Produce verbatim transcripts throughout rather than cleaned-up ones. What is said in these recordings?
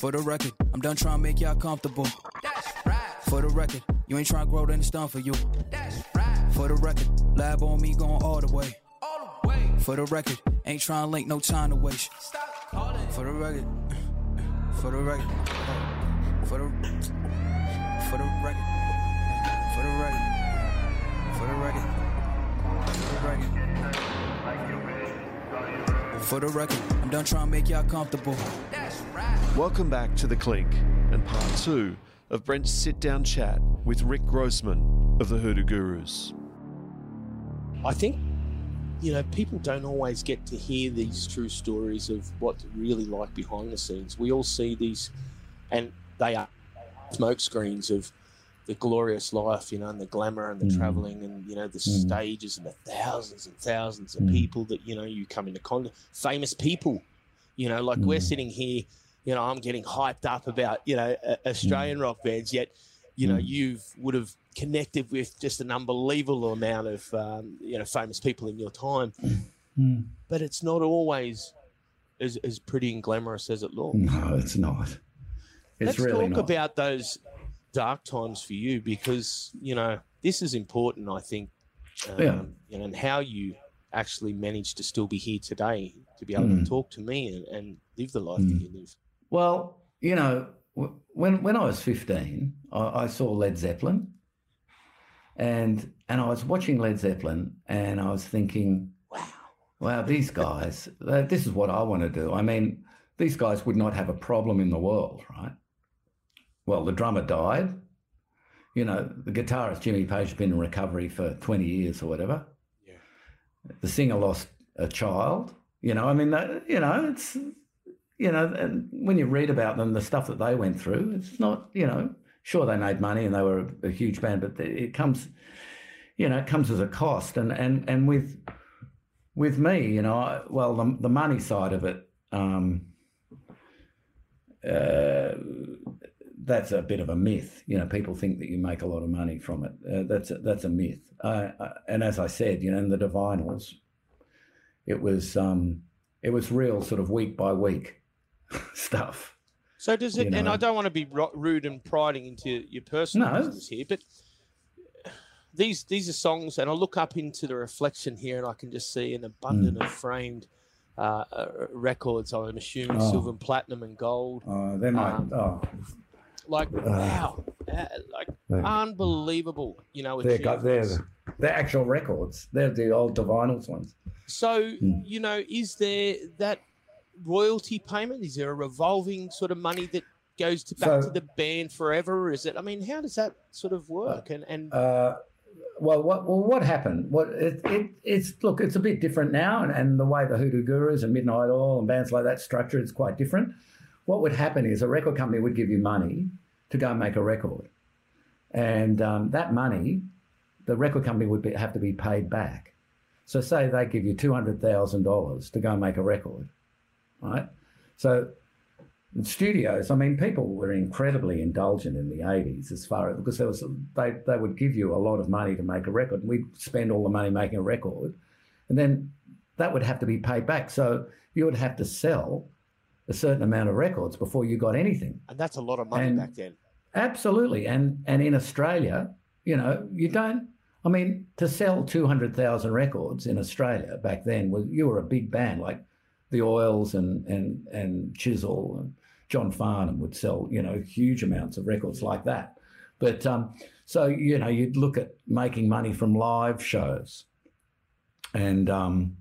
For the record, I'm done trying to make y'all comfortable. That's right. For the record, you ain't trying to grow, then it's done for you. That's right. For the record, lab on me going all the way. All the way. For the record, ain't trying to link, no time to waste. Stop calling. For the record, for the record, for the, for the record, for the record, for the record, for the record. For the record, I'm done trying to make y'all comfortable. That's right. Welcome back to The Clink and part two of Brent's sit-down chat with Rick Grossman of the Hoodoo Gurus. I think, you know, people don't always get to hear these true stories of what's really like behind the scenes. We all see these, and they are smoke screens of the glorious life, you know, and the glamour and the mm. travelling and, you know, the mm. stages and the thousands and thousands of mm. people that, you know, you come into contact, famous people, you know, like mm. we're sitting here, you know, I'm getting hyped up about, you know, Australian mm. rock bands, yet, you know, mm. you would have connected with just an unbelievable amount of, um, you know, famous people in your time. Mm. But it's not always as, as pretty and glamorous as it looks. No, it's not. It's Let's really talk not. about those dark times for you, because, you know, this is important, I think, um, Yeah. you know, and how you actually managed to still be here today to be able Mm. to talk to me and, and live the life Mm. that you live. Well, you know, w- when when I was fifteen, I, I saw Led Zeppelin, and and I was watching Led Zeppelin, and I was thinking, wow, wow, these guys, uh, this is what I want to do. I mean, these guys would not have a problem in the world, right? Well, the drummer died. You know, the guitarist Jimmy Page has been in recovery for twenty years or whatever. Yeah. The singer lost a child. You know, I mean, that, you know, it's, you know, and when you read about them, the stuff that they went through, it's not, you know, sure they made money and they were a, a huge band, but it comes, you know, it comes as a cost. And and and with with me, you know, I, well, the, the money side of it, um, uh, that's a bit of a myth. You know, people think that you make a lot of money from it. Uh, that's a, that's a myth. Uh, uh, and as I said, you know, in the Divinals, it was um, it was real sort of week by week stuff. So does it, You know. and I don't want to be ro- rude and prying into your personal No. business here, but these these are songs, and I look up into the reflection here and I can just see an abundance Mm. of framed uh, uh, records, I'm assuming Oh. silver and platinum and gold. Uh, they might. Um, oh, Like, wow, uh, like Yeah. unbelievable, you know. they're got they're achievements. they're actual records. They're the old Divinals ones. So, Mm. you know, is there that royalty payment? Is there a revolving sort of money that goes to back So- to the band forever? Or is it? I mean, how does that sort of work? And and Uh, well, what well what happened? What it, it it's look, it's a bit different now, and, and the way the Hoodoo Gurus and Midnight Oil and bands like that structured, it's quite different. What would happen is a record company would give you money to go and make a record, and um, that money, the record company would be, have to be paid back. So say they give you two hundred thousand dollars to go and make a record, right? So in studios, I mean, people were incredibly indulgent in the eighties as far as, because there was, they, they would give you a lot of money to make a record, and we'd spend all the money making a record, and then that would have to be paid back. So you would have to sell a certain amount of records before you got anything. and that's a lot of money And- back then. Absolutely. And and in Australia, you know, you don't, I mean, to sell two hundred thousand records in Australia back then, was you were a big band, like the Oils and and and Chisel and John Farnham would sell, you know, huge amounts of records like that. But um, so, you know, you'd look at making money from live shows. And, um,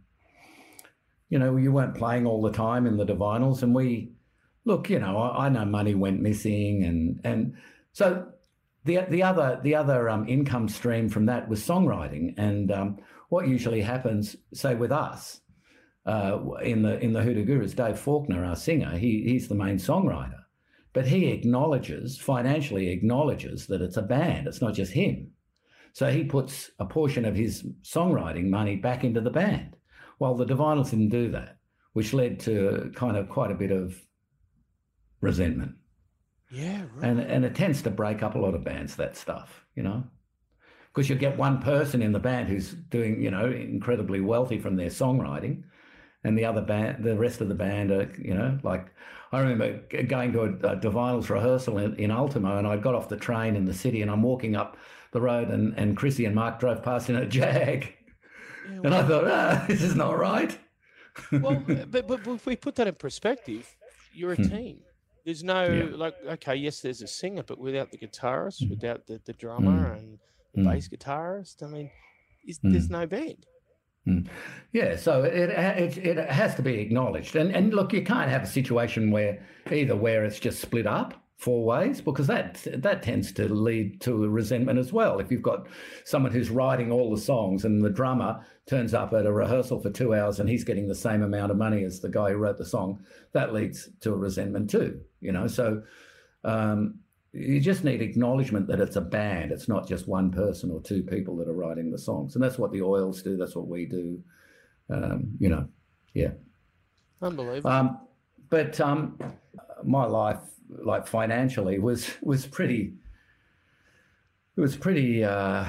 you know, you weren't playing all the time in the Divinals, and we, look, you know, I, I know money went missing, and and so the the other the other um, income stream from that was songwriting. And um, what usually happens, say with us, uh, in the in the Hoodoo Gurus, Dave Faulkner, our singer, he he's the main songwriter, but he acknowledges, financially acknowledges, that it's a band. It's not just him. So he puts a portion of his songwriting money back into the band. Well, the Divinals didn't do that, which led to kind of quite a bit of resentment. Yeah, right. And and it tends to break up a lot of bands, that stuff, you know, because you get one person in the band who's doing, you know, incredibly wealthy from their songwriting, and the other band, the rest of the band are, you know, like, I remember going to a, a Divinals rehearsal in, in Ultimo, and I got off the train in the city, and I'm walking up the road, and, and Chrissy and Mark drove past in a Jag. Yeah, well, and I thought, ah, this is not right. Well, but, but if we put that in perspective, you're a team. There's no, yeah. like, okay, yes, there's a singer, but without the guitarist, mm. without the, the drummer mm. and the mm. bass guitarist, I mean, is, mm. there's no band. Mm. Yeah, so it, it it has to be acknowledged. And, and look, you can't have a situation where either where it's just split up four ways, because that that tends to lead to a resentment as well. If you've got someone who's writing all the songs and the drummer turns up at a rehearsal for two hours and he's getting the same amount of money as the guy who wrote the song, that leads to a resentment too, you know. So um, you just need acknowledgement that it's a band. It's not just one person or two people that are writing the songs. And that's what the Oils do. That's what we do, um, you know, yeah. Unbelievable. Um, but um, my life, like financially, was was pretty, it was pretty, uh,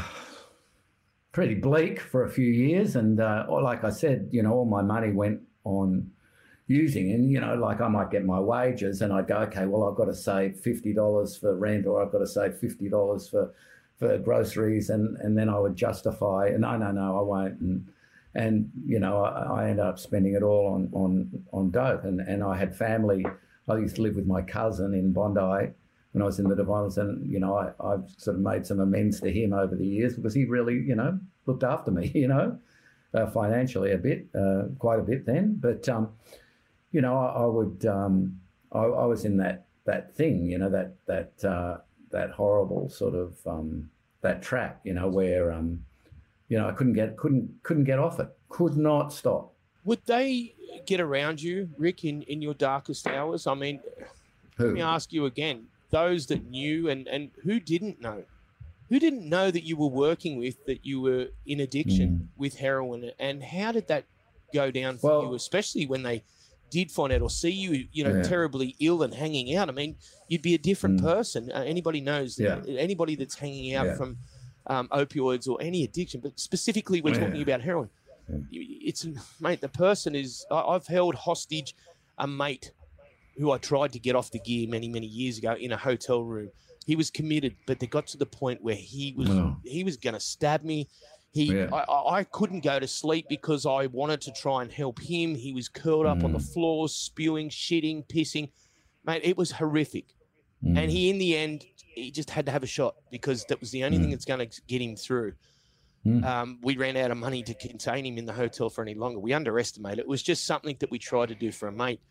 pretty bleak for a few years. And uh, like I said, you know, all my money went on using, and you know, like I might get my wages and I'd go, okay, well, I've got to save fifty dollars for rent, or I've got to save fifty dollars for for groceries, and and then I would justify, no, no, no, I won't, and and you know, I, I ended up spending it all on on on dope, and and I had family. I used to live with my cousin in Bondi when I was in the Divinals, and you know, I, I've sort of made some amends to him over the years because he really, you know, looked after me, you know, uh, financially a bit, uh, quite a bit then, but um. You know, I, I would. Um, I, I was in that that thing. You know, that that uh, that horrible sort of um, that trap. You know, where um, you know I couldn't get couldn't couldn't get off it. Could not stop. Would they get around you, Rick, in, in your darkest hours? I mean, Who? Let me ask you again. Those that knew and and who didn't know, who didn't know that you were working with, that you were in addiction mm. with heroin, and how did that go down for well, you, especially when they did find out or see you, you know, yeah. terribly ill and hanging out? I mean, you'd be a different mm. person. Uh, anybody knows that yeah. anybody that's hanging out yeah. from um, opioids or any addiction, but specifically we're yeah. talking about heroin. Yeah. It's, mate, the person is, I, I've held hostage a mate who I tried to get off the gear many, many years ago in a hotel room. He was committed, but they got to the point where he was, oh. he was going to stab me. He, yeah. I, I couldn't go to sleep because I wanted to try and help him. He was curled up mm. on the floor, spewing, shitting, pissing. Mate, it was horrific. Mm. And he, in the end, he just had to have a shot because that was the only mm. thing that's going to get him through. Mm. Um, we ran out of money to contain him in the hotel for any longer. We underestimated it. It was just something that we tried to do for a mate.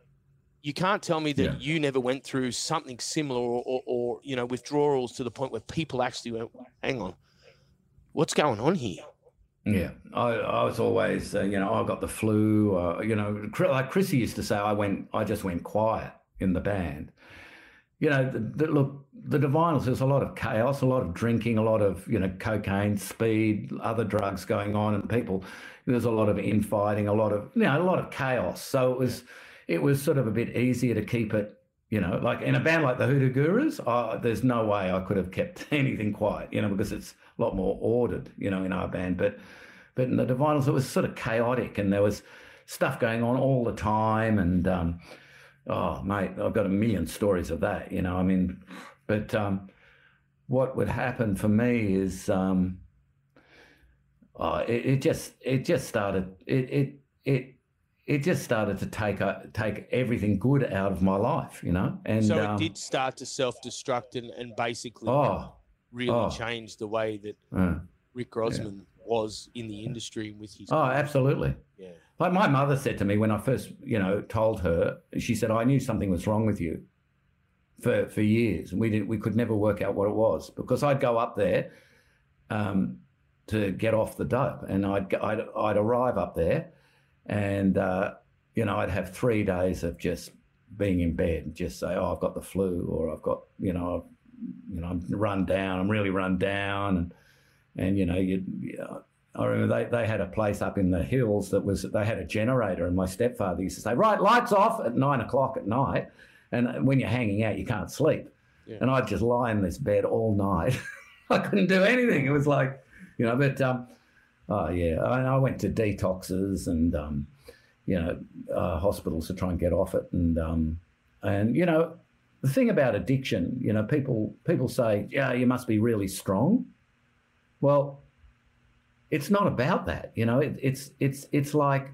You can't tell me that yeah. you never went through something similar or, or, or, you know, withdrawals to the point where people actually went, hang on, what's going on here? Yeah, I, I was always, uh, you know, I got the flu. Uh, you know, like Chrissy used to say, I went, I just went quiet in the band. You know, the, the, look, the Divinals, there's a lot of chaos, a lot of drinking, a lot of, you know, cocaine, speed, other drugs going on, and people, there's a lot of infighting, a lot of, you know, a lot of chaos. So it was, it was sort of a bit easier to keep it, you know, like in a band like the Hoodoo Gurus, uh, there's no way I could have kept anything quiet, you know, because it's a lot more ordered, you know, in our band. But but in the Divinals, it was sort of chaotic, and there was stuff going on all the time. And, um, oh, mate, I've got a million stories of that, you know, I mean, but um, what would happen for me is um, oh, it, it just it just started, it, it, it, it just started to take uh, take everything good out of my life, you know. And so it um, did start to self-destruct and, and basically oh, really oh, change the way that uh, Rick Grossman yeah. was in the industry with his. Oh, absolutely. Yeah. Like my mother said to me when I first, you know, told her, she said, I knew something was wrong with you for for years, and we did we could never work out what it was, because I'd go up there um, to get off the dope, and I'd I'd, I'd arrive up there. And, uh, you know, I'd have three days of just being in bed and just say, oh, I've got the flu, or I've got, you know, I've, you know, I'm run down, I'm really run down. And, and you know, you, you know, I remember they, they had a place up in the hills that was, they had a generator, and my stepfather used to say, right, lights off at nine o'clock at night. And when you're hanging out, you can't sleep. Yeah. And I'd just lie in this bed all night. I couldn't do anything. It was like, you know, but, um, oh, yeah, I, I went to detoxes and, um, you know, uh, hospitals to try and get off it. And, um, and you know, the thing about addiction, you know, people people say, yeah, you must be really strong. Well, it's not about that. You know, it, it's it's it's like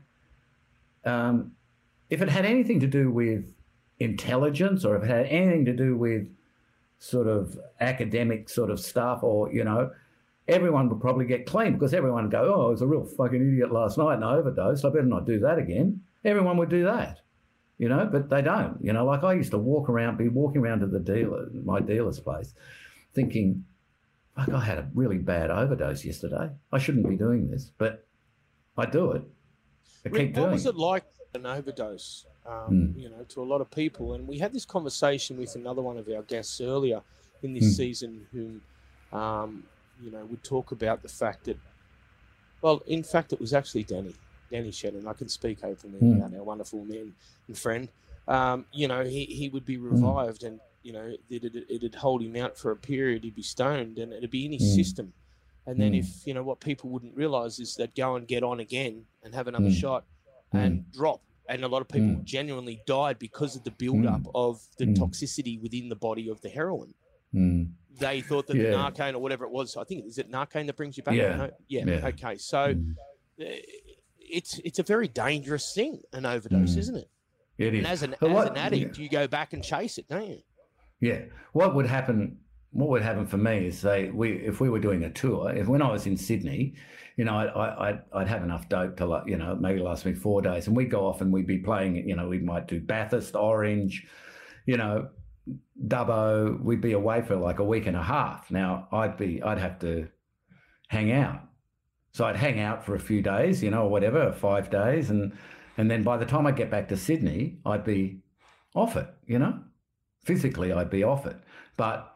um, if it had anything to do with intelligence, or if it had anything to do with sort of academic sort of stuff, or, you know, everyone would probably get clean, because everyone would go, oh, I was a real fucking idiot last night and I overdosed, I better not do that again. Everyone would do that, you know, but they don't. You know, like I used to walk around, be walking around to the dealer, my dealer's place, thinking, fuck, I had a really bad overdose yesterday. I shouldn't be doing this, but I do it. I Rick, keep what doing was it. it like an overdose, um, Mm. you know, to a lot of people? And we had this conversation with another one of our guests earlier in this Mm. season who, um, you know, would talk about the fact that, well, in fact, it was actually Danny, Danny Shannon. I can speak openly Mm. about our wonderful man and friend. Um, you know, he, he would be revived and, you know, it, it, it'd hold him out for a period. He'd be stoned and it'd be in his Mm. system. And then Mm. if, you know, what people wouldn't realise is they'd go and get on again and have another Mm. shot and drop. And a lot of people Mm. genuinely died because of the build-up Mm. of the Mm. toxicity within the body of the heroin. Mm. They thought that Yeah. the Narcan or whatever it was, I think, is it Narcan that brings you back? Yeah. No? Yeah. Yeah. Okay. So Mm. uh, it's it's a very dangerous thing, an overdose, Mm. isn't it? It is. And as an, But as what- an addict, you go back and chase it, don't you? Yeah. What would happen? What would happen for me is, say, we if we were doing a tour, if when I was in Sydney, you know, I'd I'd, I'd have enough dope to, like, you know, maybe last me four days, and we'd go off and we'd be playing. You know, we might do Bathurst, Orange, you know, Dubbo. We'd be away for like a week and a half. Now I'd be I'd have to hang out, so I'd hang out for a few days, you know, or whatever, five days, and and then by the time I get back to Sydney, I'd be off it, you know. Physically, I'd be off it. But,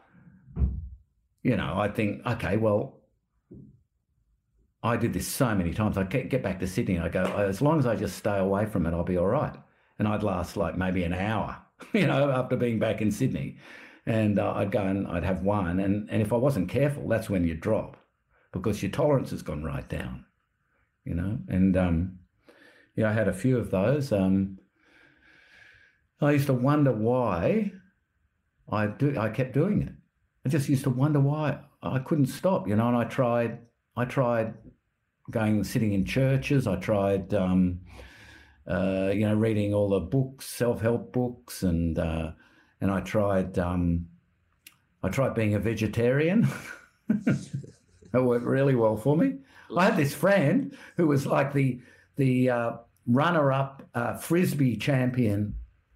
you know, I think, okay, well, I did this so many times. I get, get back to Sydney and I go, as long as I just stay away from it, I'll be all right. And I'd last like maybe an hour, you know, after being back in Sydney. And uh, I'd go and I'd have one. And, and if I wasn't careful, that's when you drop, because your tolerance has gone right down, you know. And, um, yeah, I had a few of those. Um, I used to wonder why I do. I kept doing it. I just used to wonder why I couldn't stop, you know. And I tried. I tried going sitting in churches. I tried, um, uh, you know, reading all the books, self-help books, and uh, and I tried. Um, I tried being a vegetarian. That worked really well for me. I had this friend who was like the the uh, runner-up uh, frisbee champion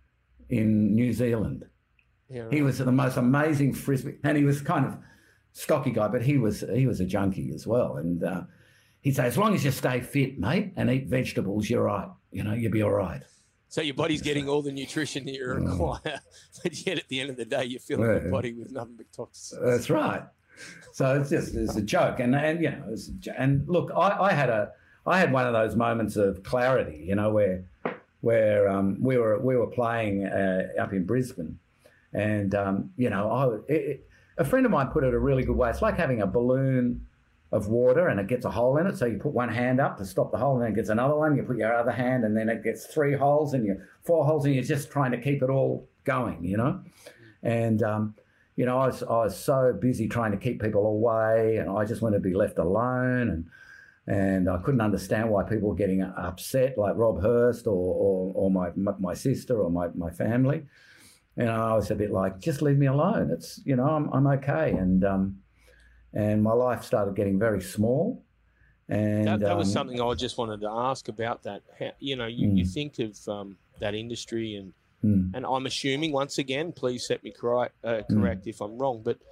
in New Zealand. Yeah, right. He was the most amazing frisbee, and he was kind of stocky guy, but he was he was a junkie as well. And uh, he'd say, as long as you stay fit, mate, and eat vegetables, you're right. You know, you'll be all right. So your body's getting all the nutrition that you require, but yet at the end of the day, you're filling Yeah. your body with nothing but toxins. That's right. So it's just it's a joke, and and you know, it's a jo- and look, I, I had a I had one of those moments of clarity, you know, where where um, we were we were playing uh, up in Brisbane, and um, you know, I it, it, a friend of mine put it a really good way. It's like having a balloon of water, and it gets a hole in it. So you put one hand up to stop the hole, and then it gets another one. You put your other hand, and then it gets three holes, and you four holes, and you're just trying to keep it all going, you know, and um, you know, I was, I was so busy trying to keep people away, and I just wanted to be left alone, and and I couldn't understand why people were getting upset, like Rob Hurst or or, or my my sister or my, my family. And I was a bit like, just leave me alone. It's, you know, I'm I'm okay. And um, and my life started getting very small. And That, that was um, something I just wanted to ask about that. How, you know, you, you think of um, that industry, and mm, and I'm assuming, once again, please set me correct, uh, correct if I'm wrong, but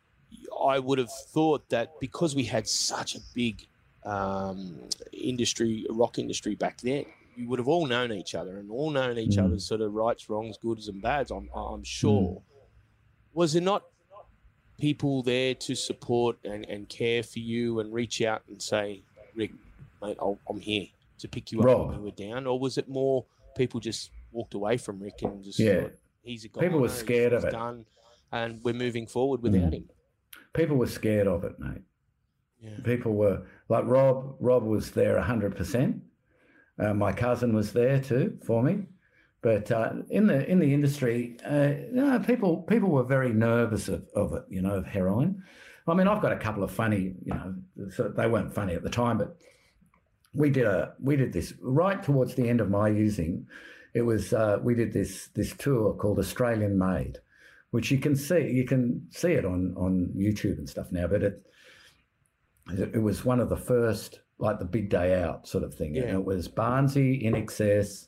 I would have thought that because we had such a big um, industry, rock industry back then, we would have all known each other and all known each Mm. other's sort of rights, wrongs, goods and bads, I'm, I'm sure. Was there not people there to support and, and care for you and reach out and say, Rick, mate, I'll, I'm here to pick you up Rob. when you were down? Or was it more people just walked away from Rick and just Yeah. thought, he's a guy, People were he's- scared of he's it. done, and we're moving forward without Mm. him? people were scared of it, mate. Yeah. People were like Rob. Rob was there a hundred percent. Uh, my cousin was there too for me. But uh, in the in the industry, uh, you know, people people were very nervous of, of it, you know, of heroin. I mean, I've got a couple of funny, you know, so they weren't funny at the time, but we did a we did this right towards the end of my using. It was uh, we did this this tour called Australian Made, which you can see you can see it on on YouTube and stuff now. But it it was one of the first, like the big day out sort of thing. Yeah. And it was Barnsley, In Excess,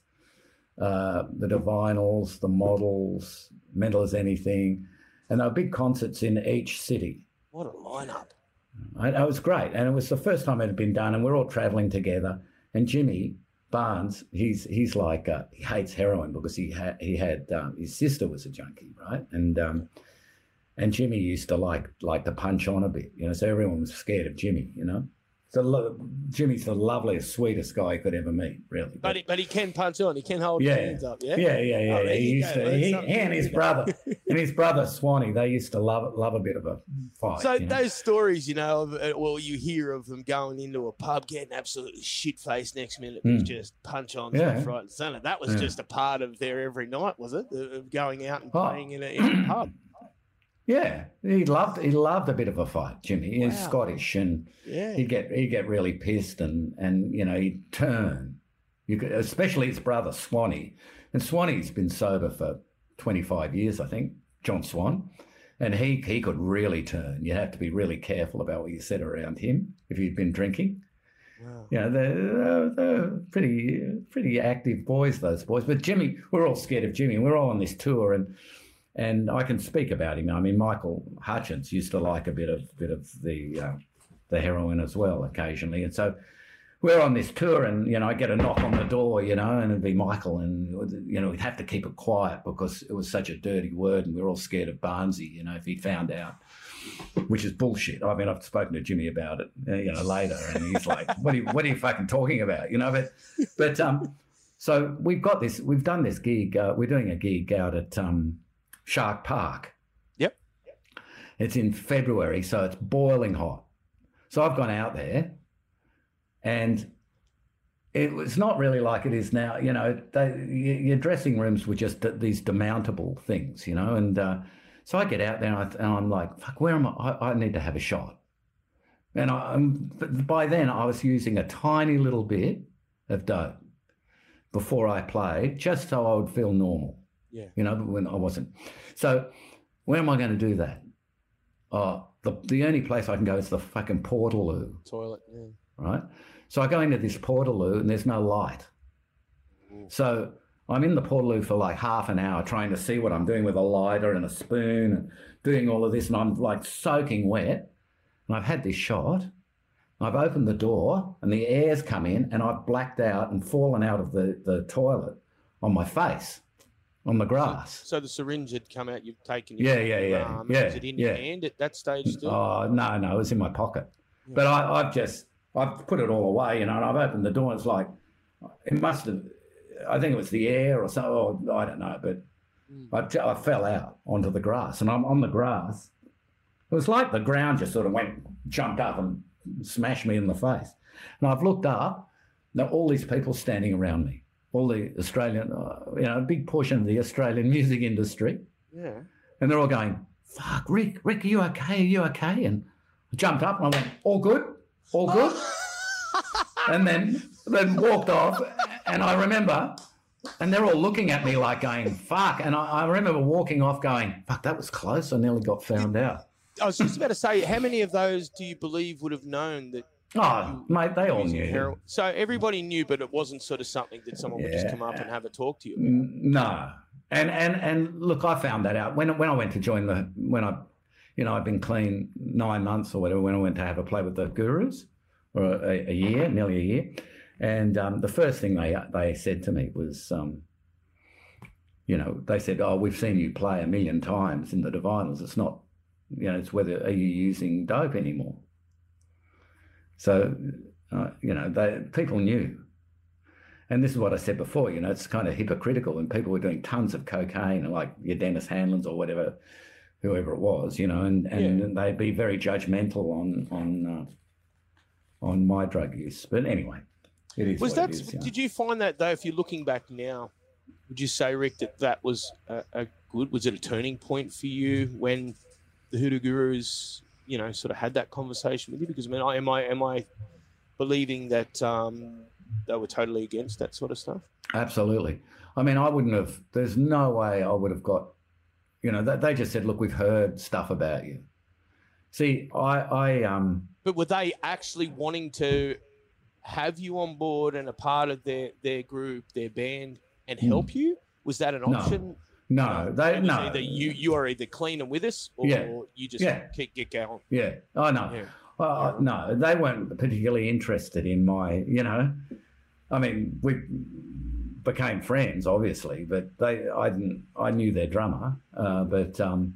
uh, the Divinals, the Models, Mental as Anything, and there were big concerts in each city. What a lineup. It, it was great, and it was the first time it had been done, and we're all travelling together. And Jimmy Barnes, he's he's like uh, he hates heroin because he had he had um, his sister was a junkie, right? And um, and Jimmy used to like like to punch on a bit, you know. So everyone was scared of Jimmy, you know. So lo- Jimmy's the loveliest, sweetest guy you could ever meet, really. But he, but he can punch on. He can hold Yeah. his hands up. Yeah. Yeah, yeah, yeah. Oh, there he you used go. to, Well, he, something he and to his do. brother and his brother Swanee, they used to love love a bit of a fight. So you know? those stories, you know, of, uh, well, you hear of them going into a pub, getting absolutely shit faced next minute, Mm. just punch on Yeah. left, right, and centre. That was Yeah. just a part of their every night, was it? Of going out and Oh. playing in a, in a pub. Yeah, he loved he loved a bit of a fight, Jimmy. He's Wow. Scottish, and Yeah. he'd get he'd get really pissed, and and you know he'd turn. You could, especially his brother Swanee, and Swanee's been sober for twenty-five years, I think, John Swan, and he he could really turn. You have to be really careful about what you said around him if you'd been drinking. Wow. You know, they're, they're pretty pretty active boys, those boys. But Jimmy, we're all scared of Jimmy. We're all on this tour, and and I can speak about him. I mean, Michael Hutchins used to like a bit of bit of the uh, the heroin as well occasionally, and so we're on this tour, and you know, I get a knock on the door, you know, and it'd be Michael, and you know, we'd have to keep it quiet because it was such a dirty word, and we we're all scared of Barnesy, you know, if he found out. Which is bullshit. I mean, I've spoken to Jimmy about it, uh, you know, later, and he's like, "What are you, what are you fucking talking about?" You know, but, but um, so we've got this. We've done this gig. Uh, we're doing a gig out at um, Shark Park. Yep. It's in February, so it's boiling hot. So I've gone out there, and it was not really like it is now. You know, they, your dressing rooms were just these demountable things, you know, and. Uh, So I get out there and, I, and I'm like, fuck, where am I? I? I need to have a shot. And I, um, but by then I was using a tiny little bit of dope before I played, just so I would feel normal. Yeah. You know, but when I wasn't. So where am I going to do that? Oh, the, the only place I can go is the fucking Portaloo, Toilet. Yeah. right? So I go into this Portaloo and there's no light. So I'm in the Portaloo for like half an hour trying to see what I'm doing with a lighter and a spoon and doing all of this, and I'm like soaking wet. And I've had this shot. I've opened the door and the air's come in, and I've blacked out and fallen out of the, the toilet on my face, on the grass. So the syringe had come out, you've taken your Yeah, yeah, yeah, arm. yeah, Was it in yeah. your hand at that stage still? Oh, no, no, it was in my pocket. But I, I've just, I've put it all away, you know, and I've opened the door and it's like, it must have, I think it was the air or something, or I don't know, but I, j- I fell out onto the grass, and I'm on the grass. It was like the ground just sort of went, jumped up and smashed me in the face. And I've looked up, now all these people standing around me, all the Australian, uh, you know, a big portion of the Australian music industry. Yeah. And they're all going, fuck, Rick, Rick, are you okay? Are you okay? And I jumped up and I went, all good, all good. And then, then walked off. And I remember, and they're all looking at me like going, fuck. And I, I remember walking off going, fuck, that was close. I nearly got found out. I was just about to say, how many of those do you believe would have known that? Oh, mate, they all using knew. heroin- So everybody knew, but it wasn't sort of something that someone would just Yeah. come up and have a talk to you about. N- No. And, and, and look, I found that out when, when I went to join the, when I, you know, I'd been clean nine months or whatever, when I went to have a play with the Gurus, or a, a year, nearly a year. And um, the first thing they they said to me was, um, you know, they said, oh, we've seen you play a million times in the Divinals. It's not, you know, it's whether are you using dope anymore. So, uh, you know, they, people knew. And this is what I said before, you know, it's kind of hypocritical, and people were doing tons of cocaine, like your Dennis Hanlons or whatever, whoever it was, you know, and, and Yeah. they'd be very judgmental on on uh, on my drug use. But anyway, It is Was what that? it is, you know. Did you find that though? If you're looking back now, would you say, Rick, that that was a, a good? Was it a turning point for you when the Hoodoo Gurus, you know, sort of had that conversation with you? Because I mean, I, am I am I believing that um, they were totally against that sort of stuff? Absolutely. I mean, I wouldn't have. There's no way I would have got. You know, they, they just said, "Look, we've heard stuff about you." See, I, I, um. But were they actually wanting to have you on board and a part of their their group, their band, and help mm. you? Was that an option? No, no they no. Either you you are either clean and with us, or yeah. you just yeah. keep get going. Yeah, I know. Yeah. Well, yeah. No, they weren't particularly interested in my. You know, I mean, we became friends, obviously, but they I didn't. I knew their drummer, uh, but um,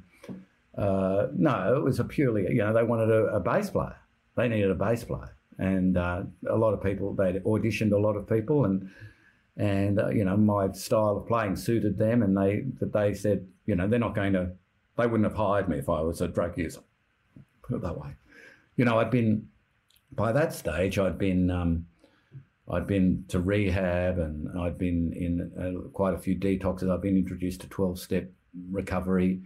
uh, no, it was a purely. You know, they wanted a, a bass player. They needed a bass player. And uh, a lot of people, they'd auditioned a lot of people, and and uh, you know, my style of playing suited them, and they but they said, you know, they're not going to, they wouldn't have hired me if I was a drug user, put it that way. You know, I'd been, by that stage, I'd been, um, I'd been to rehab, and I'd been in uh, quite a few detoxes. I'd been introduced to twelve-step recovery,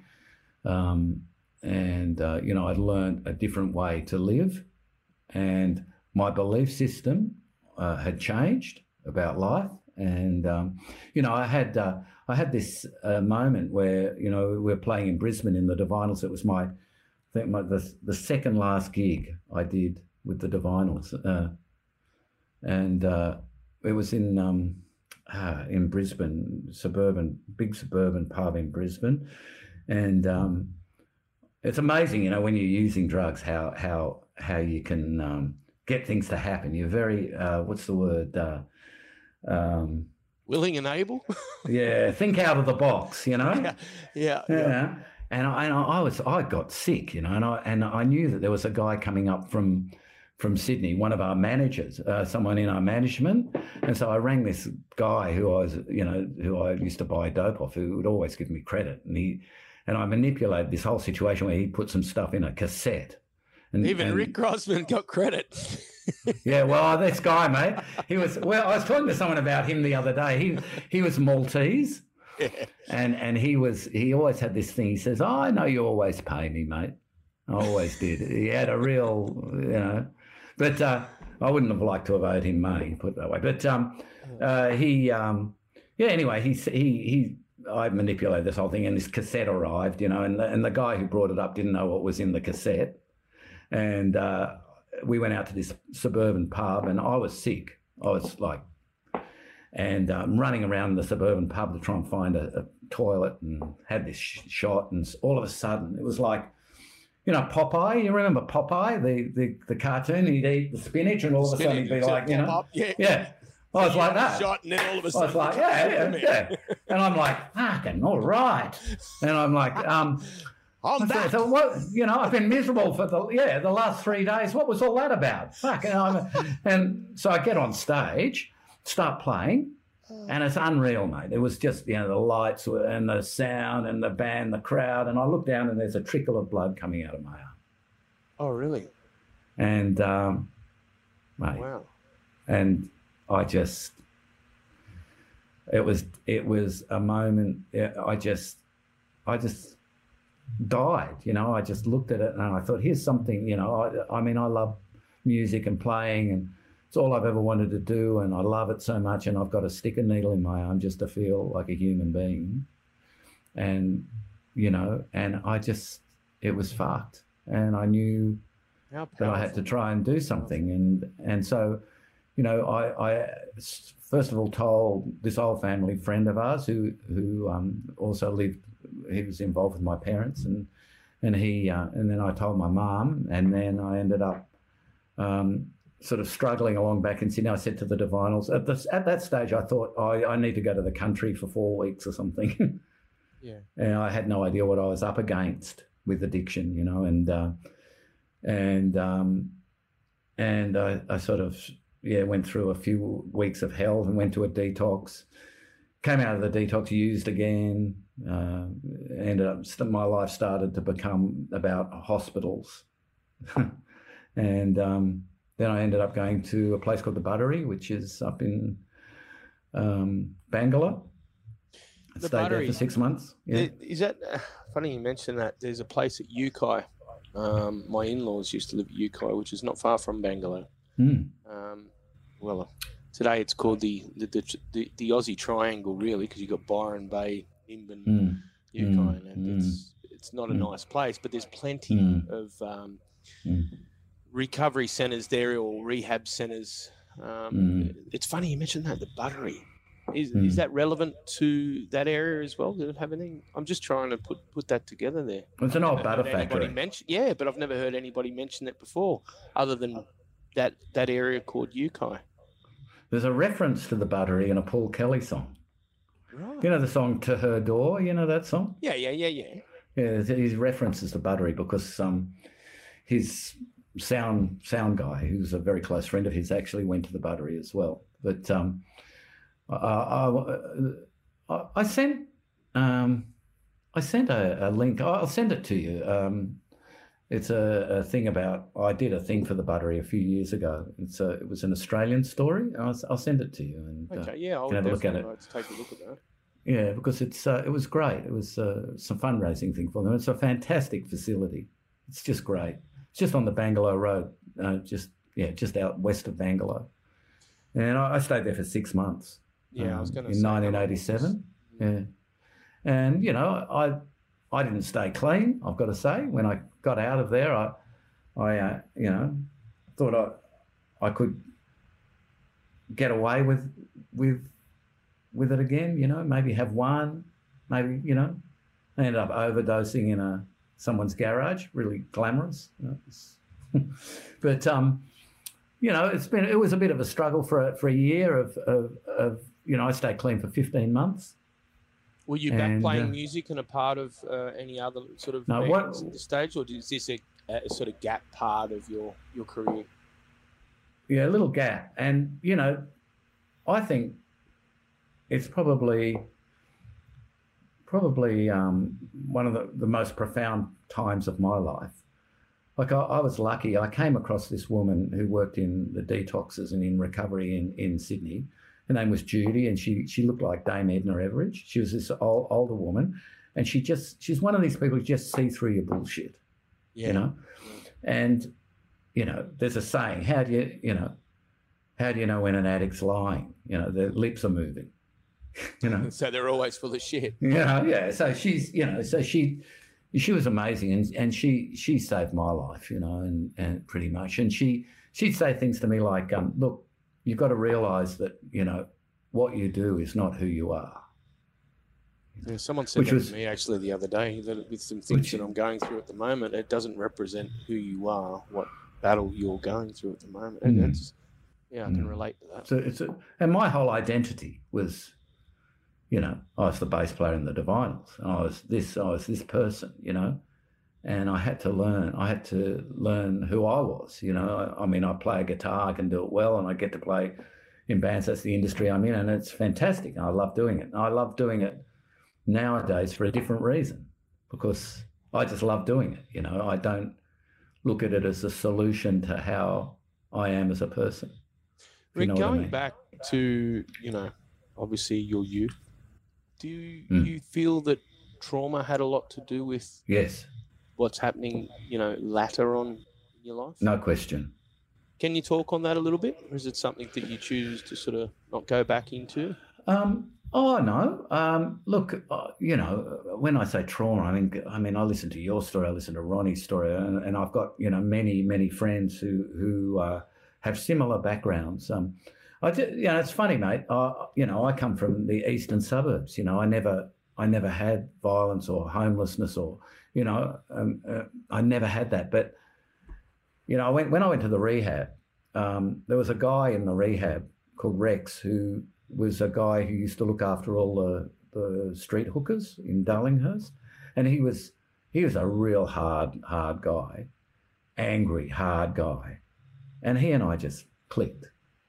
um, and uh, you know, I'd learned a different way to live, and my belief system uh, had changed about life, and um, you know, I had uh, I had this uh, moment where, you know, we were playing in Brisbane in the Divinals. It was my, I think my the, the second last gig I did with the Divinals, uh, and uh, it was in um, uh, in Brisbane, suburban, big suburban pub in Brisbane, and um, it's amazing, you know, when you're using drugs, how how how you can um, get things to happen. You're very, uh, what's the word? Uh, um, Willing and able? yeah, think out of the box, you know? Yeah, yeah. yeah. yeah. And, I, and I was, I got sick, you know, and I, and I knew that there was a guy coming up from from Sydney, one of our managers, uh, someone in our management. And so I rang this guy who I was, you know, who I used to buy dope off, who would always give me credit. And he, and I manipulated this whole situation where he put some stuff in a cassette. And, Even and, Rick Grossman got credit. yeah, well, this guy, mate, he was. Well, I was talking to someone about him the other day. He he was Maltese, yeah. and and he was. He always had this thing. He says, oh, "I know you always pay me, mate." I always did. He had a real, you know, but uh, I wouldn't have liked to have owed him money, put it that way. But um, uh, he, um, yeah. Anyway, he he he. I manipulated this whole thing, and this cassette arrived, you know, and the, and the guy who brought it up didn't know what was in the cassette. And uh, we went out to this suburban pub, and I was sick. I was like, and um, running around the suburban pub to try and find a, a toilet, and had this sh- shot. And all of a sudden, it was like, you know, Popeye. You remember Popeye, the the, the cartoon? He'd eat the spinach, and all of a sudden he'd be like, you know, up, yeah. yeah. I was like that. Shot, and then all of a I sudden, was like, yeah, yeah, yeah. And I'm like, fucking all right. And I'm like, um. I'm back. So what, you know, I've been miserable for the yeah the last three days. What was all that about? Fuck, and, I'm, and so I get on stage, start playing, and it's unreal, mate. It was just, you know, the lights and the sound and the band, the crowd, and I look down and there's a trickle of blood coming out of my arm. Oh, really? And um, mate, wow. And I just, it was it was a moment. I just, I just. died, you know. I just looked at it and I thought, here's something, you know, I, I mean, I love music and playing, and it's all I've ever wanted to do, and I love it so much, and I've got to stick a needle in my arm just to feel like a human being. And, you know, and I just, it was fucked. And I knew that I had to try and do something. And and so, you know, I, I first of all told this old family friend of ours who, who um, also lived, he was involved with my parents, and and he uh, and then I told my mum, and then I ended up um, sort of struggling along back in Sydney. I said to the Divinals at this at that stage, I thought, I, I need to go to the country for four weeks or something. Yeah, and I had no idea what I was up against with addiction, you know, and uh, and um, and I, I sort of yeah went through a few weeks of hell and went to a detox. Came out of the detox, used again. Uh, ended up, my life started to become about hospitals, and um, then I ended up going to a place called the Buttery, which is up in um, Bangalore. I The stayed there Buttery. for six months. Yeah. Is that uh, funny you mentioned that? There's a place at Yukai. Um, my in-laws used to live at Yukai, which is not far from Bangalore. Mm. Um, well, uh, today it's called the the, the, the, the Aussie Triangle, really, because you've got Byron Bay, Nimbin, Mm. Yukai, Mm. and it's it's not a Mm. nice place, but there's plenty Mm. of um, Mm. recovery centres there or rehab centres. Um, Mm. It's funny you mentioned that, the Buttery. Is, Mm. is that relevant to that area as well? Did it have anything? I'm just trying to put, put that together there. It's an I've old never butter heard anybody factory. mention- yeah, but I've never heard anybody mention it before, other than that that area called Yukai. There's a reference to the Buttery in a Paul Kelly song. Right. You know the song "To Her Door"? You know that song? Yeah, yeah, yeah, yeah. Yeah, his references to Buttery because um, his sound sound guy, who's a very close friend of his, actually went to the Buttery as well. But um, I, I, I, I sent um, I sent a, a link. I'll send it to you. Um, it's a, a thing about. I did a thing for the Buttery a few years ago. It's a, it was an Australian story. I'll, I'll send it to you and uh, Okay, yeah, I'll can have a look at definitely it. like to take a look at that. Yeah, because it's uh, it was great. It was uh, some fundraising thing for them. It's a fantastic facility. It's just great. It's just on the Bangalore Road, uh, just yeah, just out west of Bangalore. And I, I stayed there for six months. Yeah, I was um, going to in say nineteen eighty-seven. Yeah, and you know, I I didn't stay clean. I've got to say, when I got out of there, I I uh, you know thought I I could get away with with. with it again, you know, maybe have one, maybe, you know. I ended up overdosing in a someone's garage, really glamorous. You know, it's- but, um, you know, it's been, it was a bit of a struggle for a, for a year of, of, of, you know, I stayed clean for fifteen months. Were you back And, playing uh, music and a part of uh, any other sort of No, what- bands at this stage, or is this a, a sort of gap part of your, your career? Yeah, a little gap. And, you know, I think it's probably probably um, one of the, the most profound times of my life. Like I, I was lucky. I came across this woman who worked in the detoxes and in recovery in, in Sydney. Her name was Judy, and she she looked like Dame Edna Everage. She was this old, older woman, and she just she's one of these people who just see through your bullshit, Yeah. you know. And you know, there's a saying: how do you you know, how do you know when an addict's lying? You know, their lips are moving. You know. So they're always full of shit. Yeah, yeah. So she's, you know, so she, she was amazing, and and she she saved my life, you know, and and pretty much, and she she'd say things to me like, um, look, you've got to realise that, you know, what you do is not who you are. Yeah, someone said Which that was- to me actually the other day, that with some things Which- that I'm going through at the moment, it doesn't represent who you are, what battle you're going through at the moment. And Mm. that's, yeah, I can Mm. relate to that. So it's a, and my whole identity was, you know, I was the bass player in the Divinals. And I was this, I was this person, you know, and I had to learn. I had to learn who I was. You know, I, I mean, I play a guitar, I can do it well, and I get to play in bands. That's the industry I'm in, and it's fantastic. I love doing it. And I love doing it nowadays for a different reason, because I just love doing it. You know, I don't look at it as a solution to how I am as a person. if you Rick, know what I going mean. back to, you know, obviously your youth, do you, Mm. you feel that trauma had a lot to do with Yes, what's happening, you know, later on in your life? no question. Can you talk on that a little bit? Or is it something that you choose to sort of not go back into? Um, oh no. Um, look, uh, you know, when I say trauma, I mean, I mean, I listen to your story, I listen to Ronnie's story, and, and I've got, you know, many, many friends who who uh, have similar backgrounds. Um, I, just, you know, it's funny, mate. I, you know, I come from the eastern suburbs. You know, I never, I never had violence or homelessness, or, you know, um, uh, I never had that. But, you know, I went when I went to the rehab. Um, there was a guy in the rehab called Rex who was a guy who used to look after all the, the street hookers in Darlinghurst, and he was he was a real hard hard guy, angry hard guy, and he and I just clicked,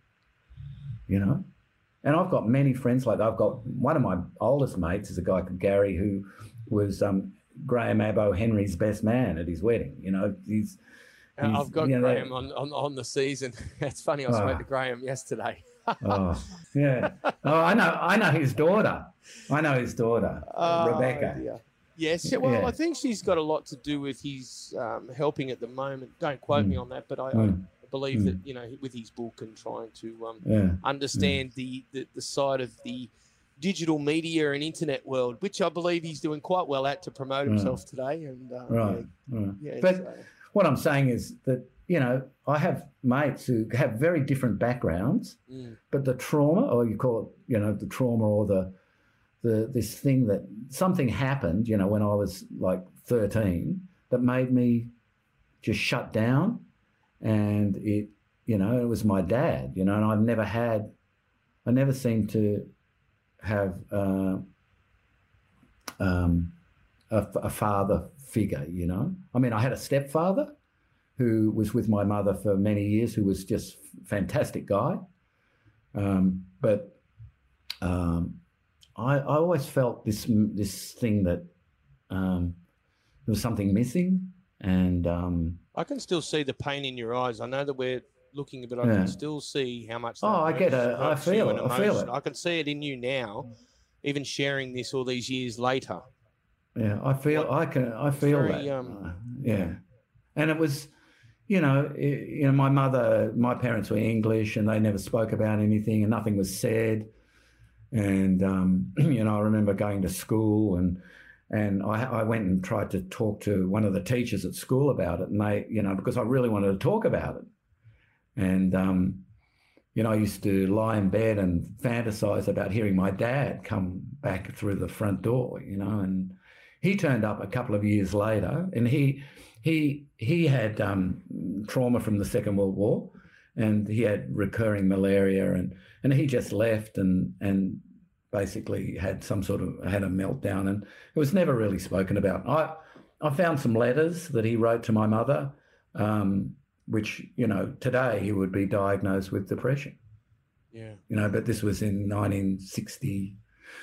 you know. And I've got many friends like that. I've got one of my oldest mates is a guy called Gary who was um, Graham Abbo Henry's best man at his wedding. You know, he's Uh, He's- I've got you know, Graham on, on on the season. It's funny. I Ah. spoke to Graham yesterday. Oh, yeah. Oh, I know. I know his daughter. I know his daughter, Oh, Rebecca. dear. Yes. yeah, Well, Yeah. I think she's got a lot to do with his um, helping at the moment. Don't quote me Mm. on that, but I, Mm. I believe Mm. that, you know, with his book and trying to um, Yeah. understand the, the the side of the digital media and internet world, which I believe he's doing quite well at to promote himself today. And uh, Right. right. yeah, yeah, But so- what I'm saying is that, you know, I have mates who have very different backgrounds, Mm. but the trauma, or you call it, you know, the trauma or the, the this thing that something happened, you know, when I was like thirteen that made me just shut down. And it, you know, it was my dad, you know, and I've never had, I never seemed to have uh, um, a, a father figure, you know. I mean, I had a stepfather who was with my mother for many years, who was just fantastic guy. Um, but um, I, I always felt this this thing that um, there was something missing, and um, I can still see the pain in your eyes. I know that we're looking, but I Yeah. can still see how much. That Oh, I get hurts- it. I hurts you feel and it. I feel emotion. it. I can see it in you now, even sharing this all these years later. yeah, I feel I can I feel very, that. um, Uh, yeah, and it was, you know, it, you know, my mother, my parents were English, and they never spoke about anything, and nothing was said. And um, you know, I remember going to school, and and I, I went and tried to talk to one of the teachers at school about it, and they, you know, because I really wanted to talk about it. And um, you know, I used to lie in bed and fantasize about hearing my dad come back through the front door, you know, and he turned up a couple of years later, and he he he had um, trauma from the Second World War, and he had recurring malaria, and and he just left and and basically had some sort of had a meltdown, and it was never really spoken about. I I found some letters that he wrote to my mother, um, which, you know, today he would be diagnosed with depression. Yeah. You know, but this was in nineteen sixty,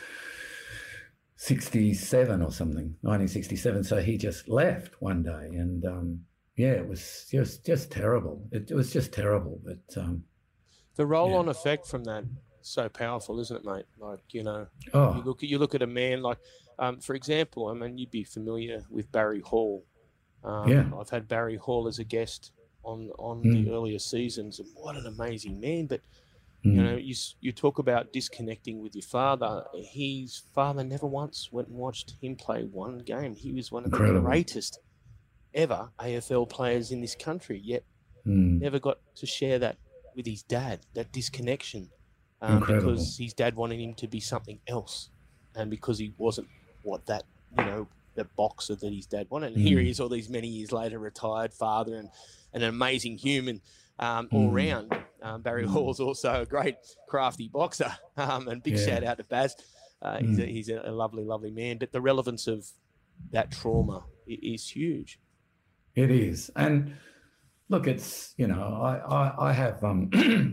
sixty-seven or something, nineteen sixty-seven. So he just left one day, and um, yeah, it was just just terrible. It, it was just terrible. But um, The roll-on effect from that is so powerful, isn't it, mate? Like, you know, you oh look at you look at a man like, um, for example, I mean, you'd be familiar with Barry Hall. Um, Yeah. I've had Barry Hall as a guest on on Mm. the earlier seasons, and what an amazing man! But mm, you know, you s- you talk about disconnecting with your father. His father never once went and watched him play one game. He was one of Incredible. the greatest ever A F L players in this country, yet mm, never got to share that with his dad, that disconnection, um, Incredible. because his dad wanted him to be something else, and because he wasn't what that, you know, the boxer that his dad wanted. And here Mm. he is all these many years later, retired father and, and an amazing human um, all Mm. round. Um, Barry Mm. Hall's also a great crafty boxer, um, and big Yeah. shout out to Baz. Uh, he's a, Mm. he's a, a lovely, lovely man. But the relevance of that trauma i- is huge. it is. And look, it's, you know, I I, I have um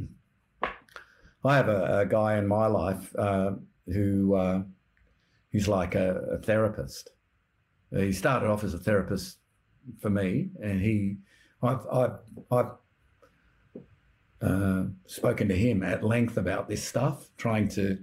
I have a, a guy in my life uh, who uh, who's like a, a therapist. He started off as a therapist for me, and he, I've, I've, I've uh, spoken to him at length about this stuff, trying to,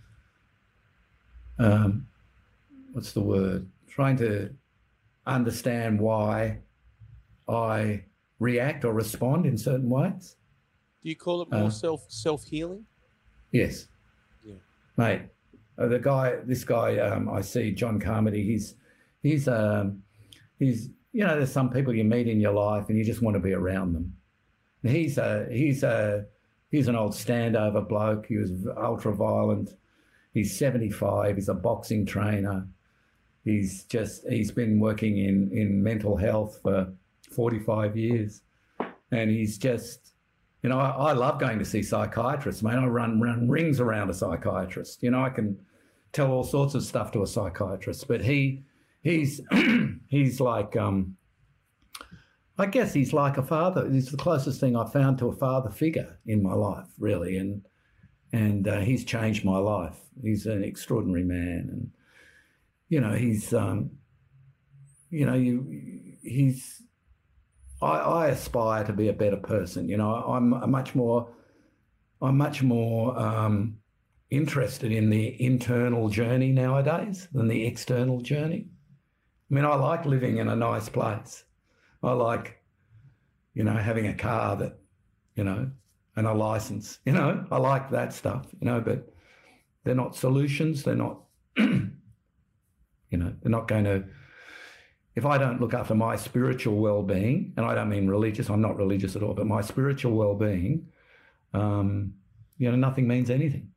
um, what's the word? Trying to understand why I react or respond in certain ways. Do you call it more Uh, self self healing? Yes. Yeah. Mate, uh, the guy, this guy um, I see, John Carmody, he's, he's, um, he's, you know, there's some people you meet in your life and you just want to be around them. And he's a, he's a, he's an old standover bloke. He was ultra violent. He's seventy-five. He's a boxing trainer. He's just, he's been working in, in mental health for forty-five years. And he's just, you know, I, I love going to see psychiatrists, mate. I run, run rings around a psychiatrist. You know, I can tell all sorts of stuff to a psychiatrist, but he, he's, he's like, um, I guess he's like a father. He's the closest thing I've found to a father figure in my life, really. And, and uh, he's changed my life. He's an extraordinary man. And, you know, he's, um, you know, you, he's, I, I aspire to be a better person. You know, I'm a much more, I'm much more um, interested in the internal journey nowadays than the external journey. I mean, I like living in a nice place. I like, you know, having a car that, you know, and a license, you know, I like that stuff, you know, but they're not solutions. They're not, you know, they're not going to, if I don't look after my spiritual well-being, and I don't mean religious, I'm not religious at all, but my spiritual well-being, um, you know, nothing means anything.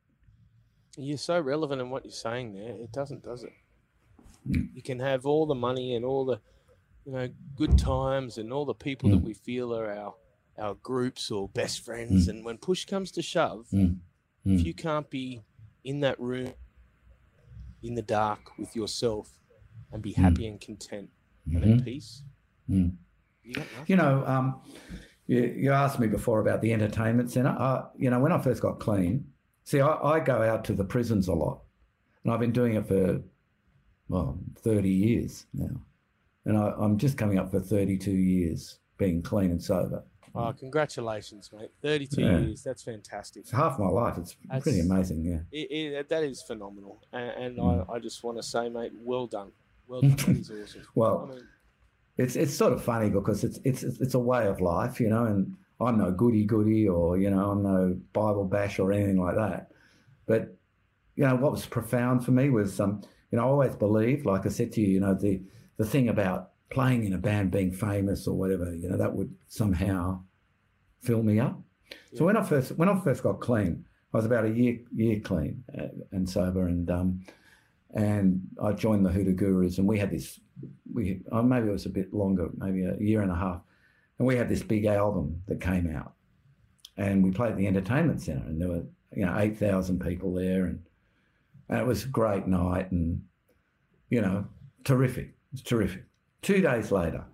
You're so relevant in what you're saying there. It doesn't, does it? Mm. You can have all the money and all the, you know, good times and all the people Mm. that we feel are our, our groups or best friends. Mm. And when push comes to shove, Mm. Mm. if you can't be in that room in the dark with yourself and be happy and content and Mhm. at peace, Mm. you got nothing. You know, um, you, you asked me before about the entertainment centre. Uh, you know, when I first got clean, see, I, I go out to the prisons a lot, and I've been doing it for, well, thirty years now. And I, I'm just coming up for thirty-two years being clean and sober. Oh, congratulations, mate. thirty-two Yeah. years. That's fantastic. It's half my life. It's That's- pretty amazing, yeah. It, it, that is phenomenal. And, and Mm. I, I just want to say, mate, well done. Well done. That is awesome. Well, I mean, It's it's sort of funny because it's it's it's a way of life, you know, and I'm no goody goody or, you know, I'm no Bible bash or anything like that. But, you know, what was profound for me was, um, you know, I always believed, like I said to you, you know, the, the thing about playing in a band, being famous or whatever, you know, that would somehow fill me up. So Yeah. when I first when I first got clean, I was about a year year clean uh, and sober, and um, and I joined the Hoodoo Gurus, and we had this, we oh, maybe it was a bit longer, maybe a year and a half, and we had this big album that came out, and we played at the entertainment centre, and there were, you know, eight thousand people there, and and it was a great night, and, you know, terrific. It was terrific. Two days later,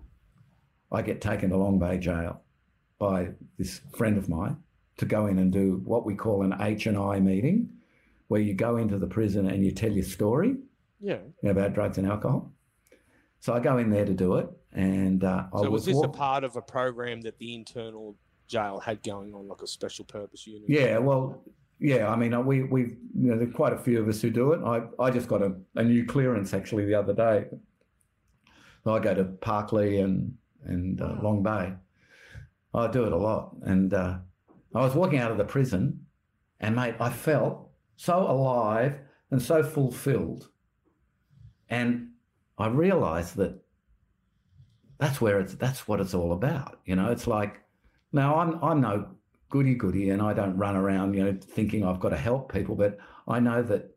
I get taken to Long Bay Jail by this friend of mine to go in and do what we call an H and I meeting, where you go into the prison and you tell your story, yeah. you know, about drugs and alcohol. So I go in there to do it, and uh, I So was this walk- a part of a program that the internal jail had going on, like a special purpose unit? Yeah, well, yeah. I mean, we we you know, there are quite a few of us who do it. I I just got a, a new clearance actually the other day. So I go to Parkley and and uh, Long Bay. I do it a lot, and uh, I was walking out of the prison, and mate, I felt so alive and so fulfilled, and I realised that that's where it's that's what it's all about. You know, it's like, now I'm I'm no goody goody, and I don't run around, you know, thinking I've got to help people, but I know that,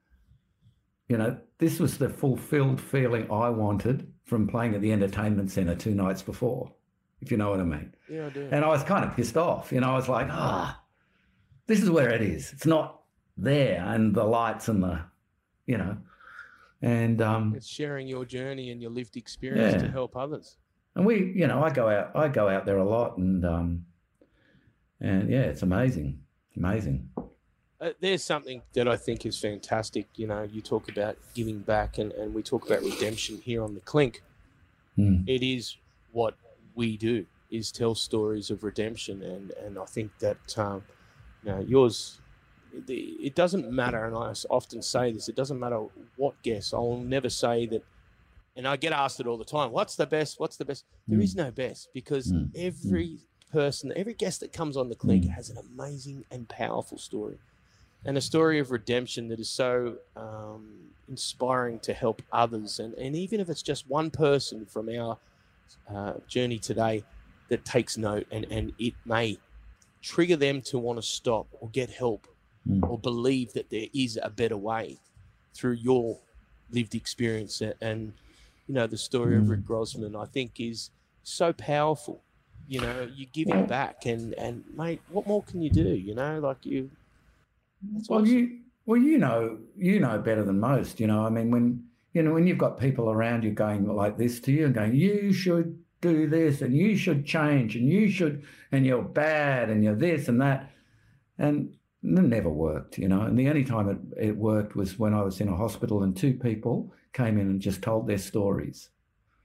you know, this was the fulfilled feeling I wanted from playing at the entertainment centre two nights before, if you know what I mean. Yeah, I do. And I was kind of pissed off, you know, I was like, ah, this is where it is. It's not there, and the lights and the, you know, and um, It's sharing your journey and your lived experience Yeah. to help others. and we, you know, I go out, I go out there a lot, and um, and yeah, it's amazing, amazing. Uh, there's something that I think is fantastic. You know, you talk about giving back, and, and we talk about redemption here on the Clink. Mm. It is what we do, is tell stories of redemption. And, and I think that, um, you know, yours, the, it doesn't matter, and I often say this, it doesn't matter what guest. I'll never say that, and I get asked it all the time, what's the best, what's the best? There Mm. is no best, because Mm. every person, every guest that comes on the Clink Mm. has an amazing and powerful story. And a story of redemption that is so um, inspiring to help others. And, and even if it's just one person from our uh, journey today that takes note, and, and it may trigger them to want to stop or get help Mm. or believe that there is a better way through your lived experience. And, and you know, the story of Mm. Rick Grossman, I think, is so powerful. You know, you're giving back, and, and mate, what more can you do? You know, like you... That's Well, awesome. you well, you know, you know better than most. You know, I mean, when you know when you've got people around you going like this to you and going, you should do this, and you should change, and you should, and you're bad, and you're this and that, and it never worked. You know, and the only time it, it worked was when I was in a hospital and two people came in and just told their stories,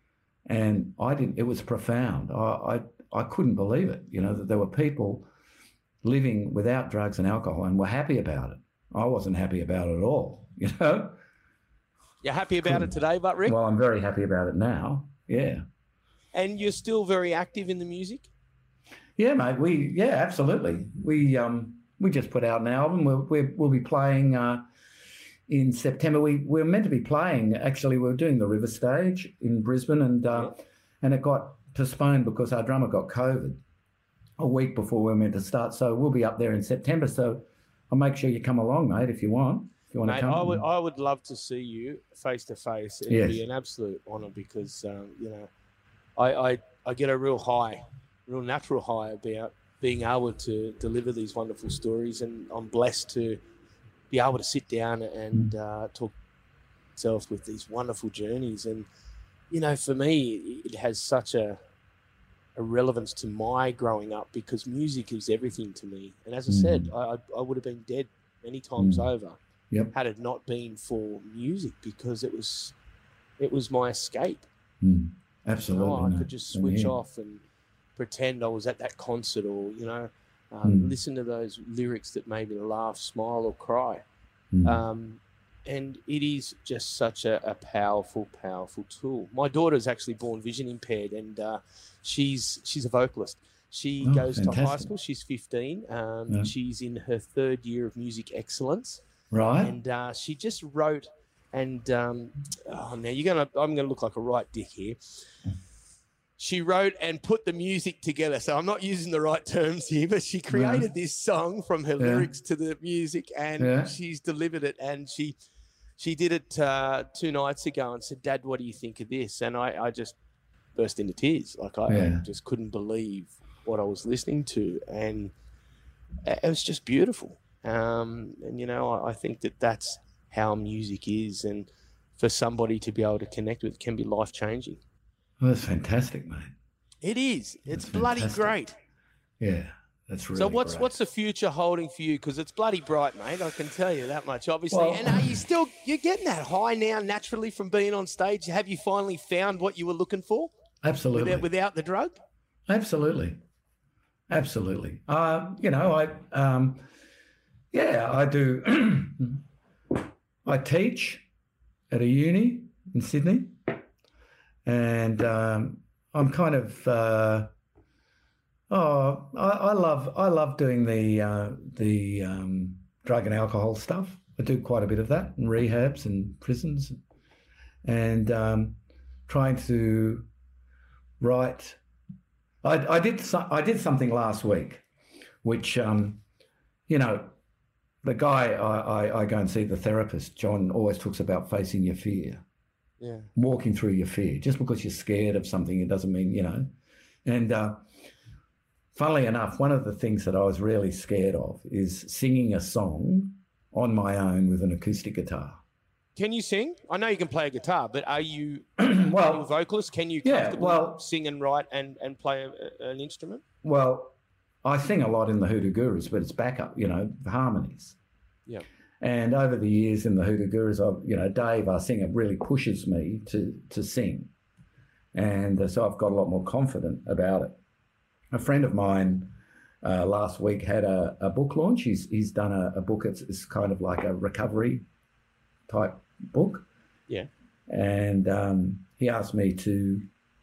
And I didn't, it was profound. I, I, I couldn't believe it, you know, that there were people living without drugs and alcohol and were happy about it. I wasn't happy about it at all, you know. You're happy about it today, but Rick? Well, I'm very happy about it now, yeah. And you're still very active in the music? Yeah, mate, we, yeah, absolutely. We um we just put out an album. We'll, we'll, we'll be playing uh, in September. We, we were meant to be playing, actually, we were doing the River Stage in Brisbane, and uh, yeah. and it got postponed because our drummer got COVID a week before we were meant to start. So we'll be up there in September. So I'll make sure you come along, mate, if you want. If you want Mate, to come. I would, I would love to see you face to face. It'd Yes. be an absolute honour because, um, you know, I, I, I get a real high, real natural high about being able to deliver these wonderful stories, and I'm blessed to be able to sit down and uh, talk myself with these wonderful journeys. And, you know, for me, it has such a, a relevance to my growing up because music is everything to me. And as I Mm. said, I, I I would have been dead many times Mm. over Yep. had it not been for music, because it was it was my escape. Mm. You Absolutely. know, I mate. could just Same switch here. off and pretend I was at that concert, or, you know, um, Mm. listen to those lyrics that made me laugh, smile, or cry. Mm. Um, and it is just such a, a powerful, powerful tool. My daughter's actually born vision impaired, and uh, she's she's a vocalist. She Oh, goes to high fantastic. school. She's fifteen. Um, Yeah. She's in her third year of music excellence, Right? and uh, she just wrote. And um, oh, now you're gonna, I'm gonna look like a right dick here. She wrote and put the music together. So I'm not using the right terms here, but she created this song from her Yeah. lyrics to the music, and Yeah. she's delivered it. And she she did it uh, two nights ago and said, "Dad, what do you think of this?" And I, I just burst into tears. Like I, Yeah. I just couldn't believe what I was listening to, and it was just beautiful. Um, and you know, I, I think that that's how music is, and for somebody to be able to connect with it can be life changing. Well, that's fantastic, mate. It is. It's That's bloody fantastic. great. Yeah, that's really So what's great. what's the future holding for you? Because it's bloody bright, mate. I can tell you that much, obviously. Well- and are you still you're getting that high now naturally from being on stage? Have you finally found what you were looking for Absolutely. without without the drug? Absolutely. Absolutely. Uh, you know, I, um, yeah, I do. I teach at a uni in Sydney, and um, I'm kind of, uh, oh, I, I love, I love doing the, uh, the um, drug and alcohol stuff. I do quite a bit of that in rehabs and prisons, and um, trying to write. I, I did so, I did something last week, which um, you know, the guy I, I, I go and see, the therapist, John, always talks about facing your fear, Yeah. walking through your fear. Just because you're scared of something, it doesn't mean, you know. And uh, funnily enough, one of the things that I was really scared of is singing a song on my own with an acoustic guitar. Can you sing? I know you can play a guitar, but are you, are you a Well, vocalist? Can you yeah, comfortably well- sing and write and, and play a, an instrument? well, I sing a lot in the Hoodoo Gurus, but it's backup, you know, harmonies. Yeah. And over the years in the Hoodoo Gurus, I've, you know, Dave, our singer, really pushes me to to sing. And uh, so I've got a lot more confident about it. A friend of mine uh, last week had a, a book launch. He's he's done a, a book. It's, it's kind of like a recovery type book. Yeah. And um, he asked me to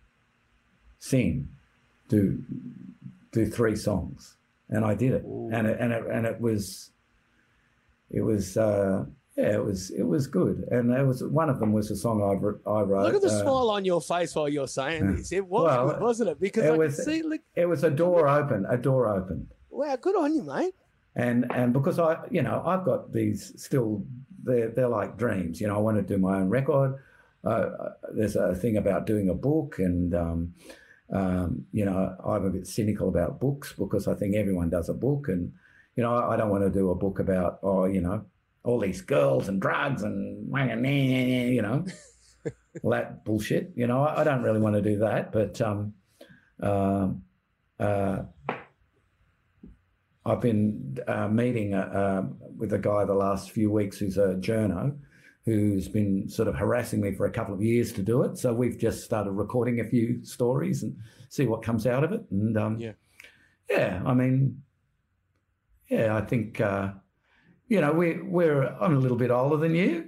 sing, do do three songs, and I did it. Ooh. And it and it and it was it was uh, yeah, it was it was good. And it was one of them was a song I wrote. I wrote. Look at the uh, smile on your face while you're saying yeah. this. It was Well, good, wasn't it? Because it I was- can see, look, It was a door open, a door opened. wow, good on you, mate. And and because I, you know, I've got these still, they're, they're like dreams. You know, I want to do my own record. Uh, there's a thing about doing a book, and, um, um, you know, I'm a bit cynical about books because I think everyone does a book. And, you know, I, I don't want to do a book about, oh, you know, all these girls and drugs and, you know, all that bullshit. You know, I, I don't really want to do that. But, um, um, uh, I've been uh, meeting uh, um, with a guy the last few weeks who's a journo, who's been sort of harassing me for a couple of years to do it. So we've just started recording a few stories and see what comes out of it. And um, Yeah. yeah, I mean, yeah, I think, uh, you know, we, we're, I'm a little bit older than you.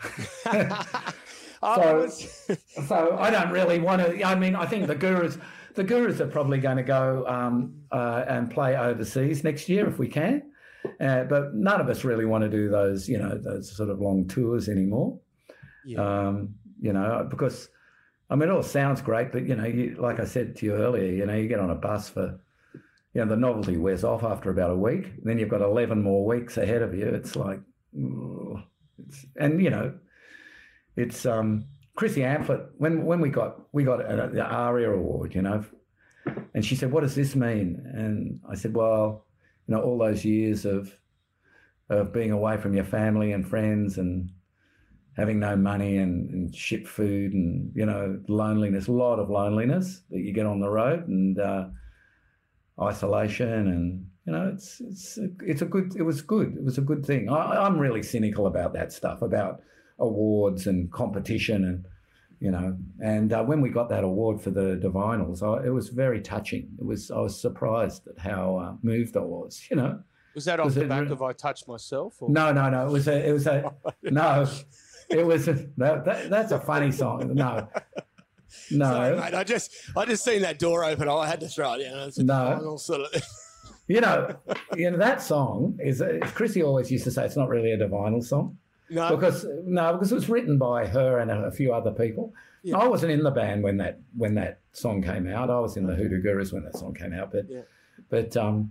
so, so I don't really want to, I mean, I think the Gurus, the Gurus are probably going to go um, uh, and play overseas next year if we can. Uh, but none of us really want to do those, you know, those sort of long tours anymore. Yeah. Um, you know, because, I mean, it all sounds great, but, you know, you, like I said to you earlier, you know, you get on a bus for, you know, the novelty wears off after about a week. Then you've got eleven more weeks ahead of you. It's like, ugh, it's, and, you know, it's um, Chrissy Amphlett, when, when we got, we got a, the ARIA award, you know, and she said, what does this mean? And I said, well, you know, all those years of of being away from your family and friends and having no money and, and shit food and, you know, loneliness, a lot of loneliness that you get on the road and uh, isolation and, you know, it's it's it's a good, it was good. It was a good thing. I, I'm really cynical about that stuff, about awards and competition and, you know, and uh, when we got that award for the Divinals, I, it was very touching. It was, I was surprised at how uh, moved I was, you know. Was that off Was the it back re- of I Touched Myself? Or? No, no, no. It was a, it was a, no, it was, a, that, that, that's a funny song. No, no. Sorry, mate, I just, I just seen that door open. I had to throw it. You know, it's a No. final sort of. You know, you know, that song is, Chrissy always used to say it's not really a Divinal song. No, Because no, because it was written by her and a, a few other people. Yeah. I wasn't in the band when that when that song came out. I was in the Hoodoo Gurus when that song came out. But Yeah. but um,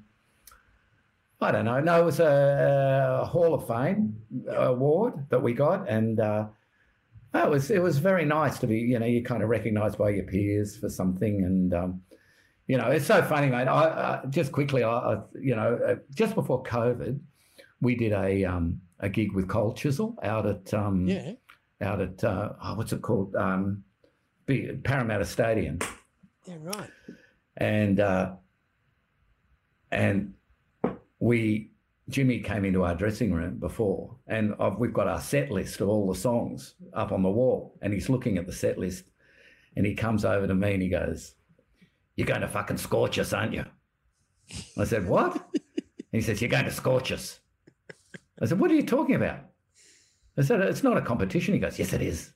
I don't know. No, it was a, a Hall of Fame award that we got, and uh, it was it was very nice to be. You know, you're kind of recognised by your peers for something, and um, you know, it's so funny, mate. I, I just quickly, I, I you know, uh, just before COVID, we did a um, a gig with Cold Chisel out at um, yeah. out at uh, oh, what's it called? Um, B- Parramatta Stadium, Yeah, right. and uh, and we Jimmy came into our dressing room before, and I've, we've got our set list of all the songs up on the wall, and he's looking at the set list, and he comes over to me and he goes, "You're going to fucking scorch us, aren't you?" I said, "What?" And he says, "You're going to scorch us." I said, "What are you talking about?" I said, "It's not a competition." He goes, "Yes, it is."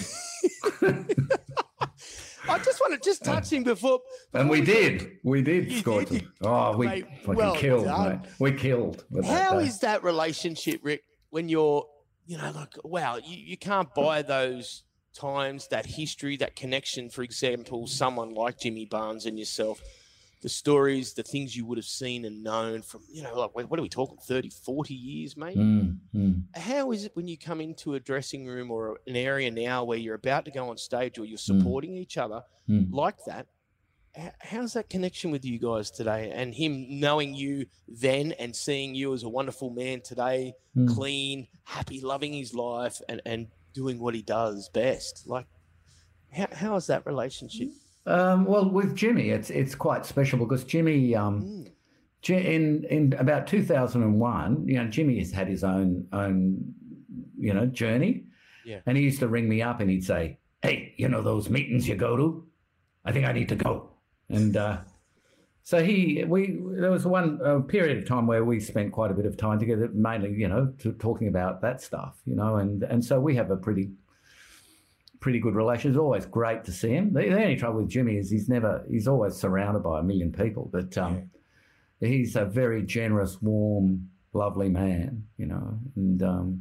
I just want to just touch him before. And we did. We did You scorch did, them. Oh, we mate, fucking well killed, done. mate. We killed. with that How day. is that relationship, Rick, when you're, you know, like, wow, you, you can't buy those times, that history, that connection, for example, someone like Jimmy Barnes and yourself, the stories, the things you would have seen and known from, you know, like, what are we talking, thirty, forty years, mate? Mm, mm. How is it when you come into a dressing room or an area now where you're about to go on stage or you're supporting each other Mm. like that? H- How's that connection with you guys today, and him knowing you then and seeing you as a wonderful man today, Mm. clean, happy, loving his life, and, and doing what he does best? Like, how, how is that relationship? Um, well, with Jimmy, it's it's quite special because Jimmy, um, Mm. Ji- in in about two thousand one, you know, Jimmy has had his own own, you know, journey. Yeah. And he used to ring me up and he'd say, "Hey, you know those meetings you go to? I think I need to go." And uh, so he, we, there was one uh, period of time where we spent quite a bit of time together, mainly, you know, to, talking about that stuff, you know, and and so we have a pretty, pretty good relation. It's always great to see him. The, the only trouble with Jimmy is he's never, he's always surrounded by a million people, but um, he's a very generous, warm, lovely man, you know, and um,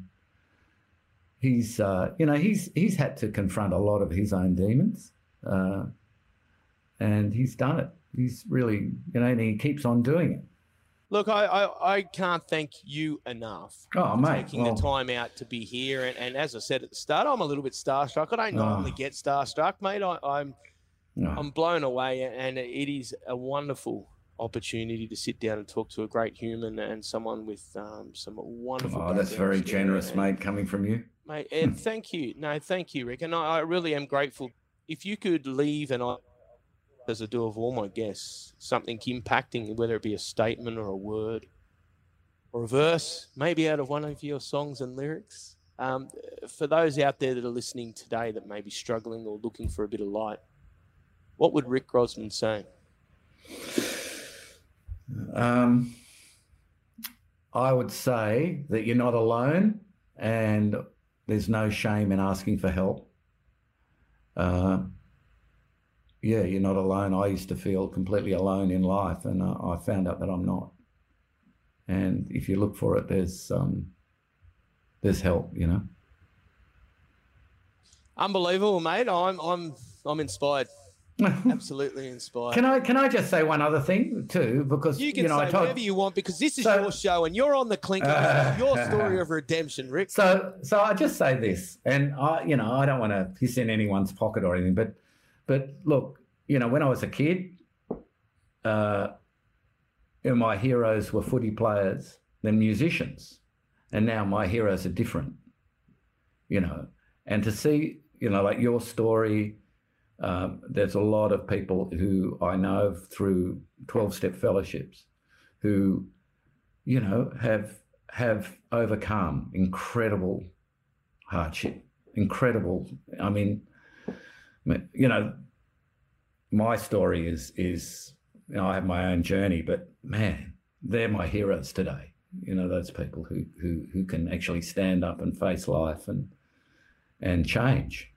he's, uh, you know, he's he's had to confront a lot of his own demons. Uh, And he's done it. He's really, you know, and he keeps on doing it. Look, I, I, I can't thank you enough Oh, for mate. taking well, the time out to be here. And, and as I said at the start, I'm a little bit starstruck. I don't Oh. normally get starstruck, mate. I, I'm no. I'm blown away, and it is a wonderful opportunity to sit down and talk to a great human and someone with um, some wonderful. Oh, that's very background. generous, And- mate, coming from you. mate. And thank you. No, thank you, Rick. And I, I really am grateful. If you could leave, and I, as I do of all my guests, something impacting, whether it be a statement or a word or a verse, maybe out of one of your songs and lyrics, Um, for those out there that are listening today that may be struggling or looking for a bit of light, what would Rick Grossman say? Um, I would say that you're not alone and there's no shame in asking for help. Uh, yeah, you're not alone. I used to feel completely alone in life, and uh, I found out that I'm not. And if you look for it, there's um, there's help, you know. Unbelievable, mate. I'm I'm I'm inspired. Absolutely inspired. Can I can I just say one other thing too? Because you can you know, say I told, whatever you want because this is so, your show and you're on the Clinker. Uh, your story of redemption, Rick. So so I just say this, and I you know I don't want to piss in anyone's pocket or anything, but but look, you know, when I was a kid, uh, you know, my heroes were footy players, then musicians, and now my heroes are different. You know, and to see, you know, like your story. Um, there's a lot of people who I know through twelve-step fellowships who, you know, have have overcome incredible hardship, incredible. I mean, you know, my story is is you know I have my own journey, but man, they're my heroes today. You know, those people who who who can actually stand up and face life and and change.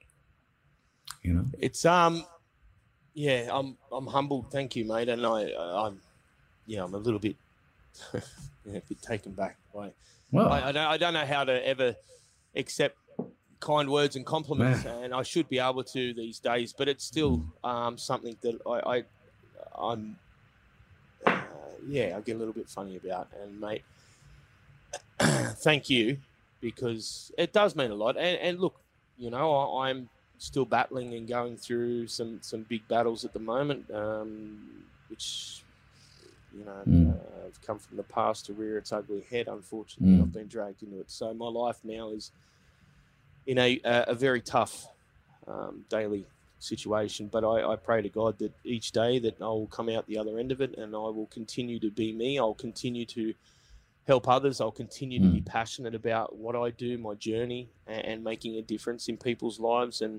You know, it's um, yeah, I'm I'm humbled. Thank you, mate. And I, I'm, yeah, I'm a little bit, yeah, a bit taken back by. Well, I, I don't I don't know how to ever accept kind words and compliments, Man. and I should be able to these days. But it's still um something that I, I I'm, uh, yeah, I get a little bit funny about. And mate, thank you, because it does mean a lot. And and look, you know, I, I'm. still battling and going through some, some big battles at the moment, um, which, you know, mm. uh, have come from the past to rear its ugly head. Unfortunately, mm. I've been dragged into it. So my life now is in a, a, a very tough um, daily situation. But I, I pray to God that each day that I will come out the other end of it and I will continue to be me. I'll continue to help others. I'll continue mm. to be passionate about what I do, my journey, and, and making a difference in people's lives. And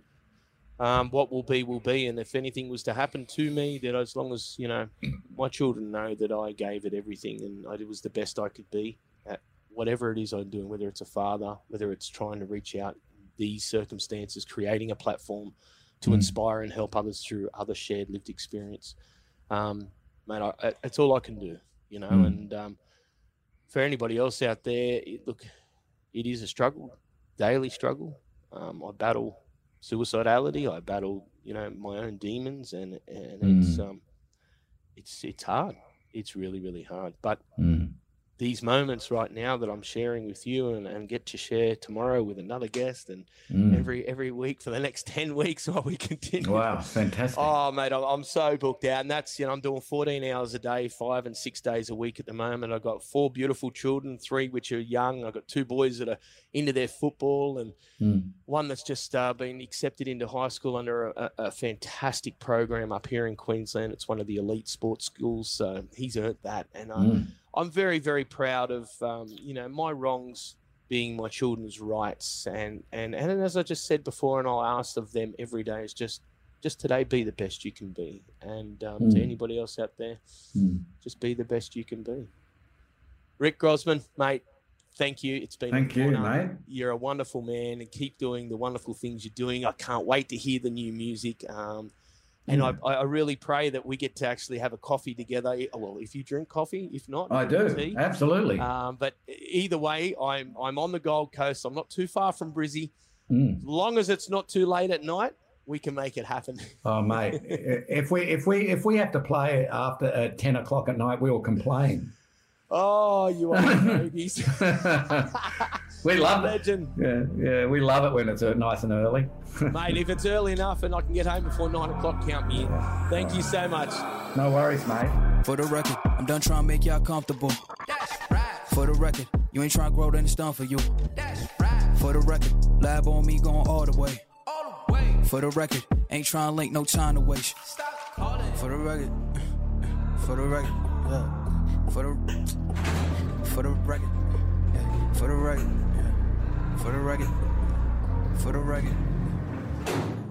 Um, what will be, will be. And if anything was to happen to me, that as long as, you know, my children know that I gave it everything and I, it was the best I could be at whatever it is I'm doing, whether it's a father, whether it's trying to reach out these circumstances, creating a platform to mm. inspire and help others through other shared lived experience. Um, man, I, it's all I can do, you know, mm. and um, for anybody else out there, it, look, it is a struggle, daily struggle. Um, I battle suicidality. I battle, you know, my own demons, and and mm. it's um, it's it's hard. It's really really hard. But mm. these moments right now that I'm sharing with you, and, and get to share tomorrow with another guest, and mm. every every week for the next ten weeks while we continue. Wow, fantastic! Oh, mate, I'm, I'm so booked out, and that's, you know, I'm doing fourteen hours a day, five and six days a week at the moment. I've got four beautiful children, three which are young. I've got two boys that are into their football, and mm. one that's just uh, been accepted into high school under a, a fantastic program up here in Queensland. It's one of the elite sports schools, so he's earned that, and I. Mm. I'm very, very proud of, um, you know, my wrongs being my children's rights. And, and, and as I just said before, and I'll ask of them every day, is just, just today, be the best you can be. And um, mm. to anybody else out there, mm. just be the best you can be. Rick Grossman, mate, thank you. It's been Thank you, mate. You're a wonderful man, and keep doing the wonderful things you're doing. I can't wait to hear the new music. Um, And mm. I, I really pray that we get to actually have a coffee together. Well, if you drink coffee, if not, I do. tea. Absolutely. Um, but either way, I'm I'm on the Gold Coast. I'm not too far from Brizzy. Mm. As long as it's not too late at night, we can make it happen. Oh, mate, if we if we if we have to play after at ten o'clock at night, we will complain. Oh, you are babies. We love Legend. it. Yeah, yeah, we love it when it's nice and early. Mate, if it's early enough and I can get home before nine o'clock, count me in. Thank you so much. No worries, mate. For the record, I'm done trying to make y'all comfortable. That's right. For the record, you ain't trying to grow, then it's done for you. That's right. For the record, lab on me going all the way. All the way. For the record, ain't trying to link, no time to waste. Stop calling. For the record, for the record, yeah. For the, for the record, yeah. For the record, yeah. For the record. For the record.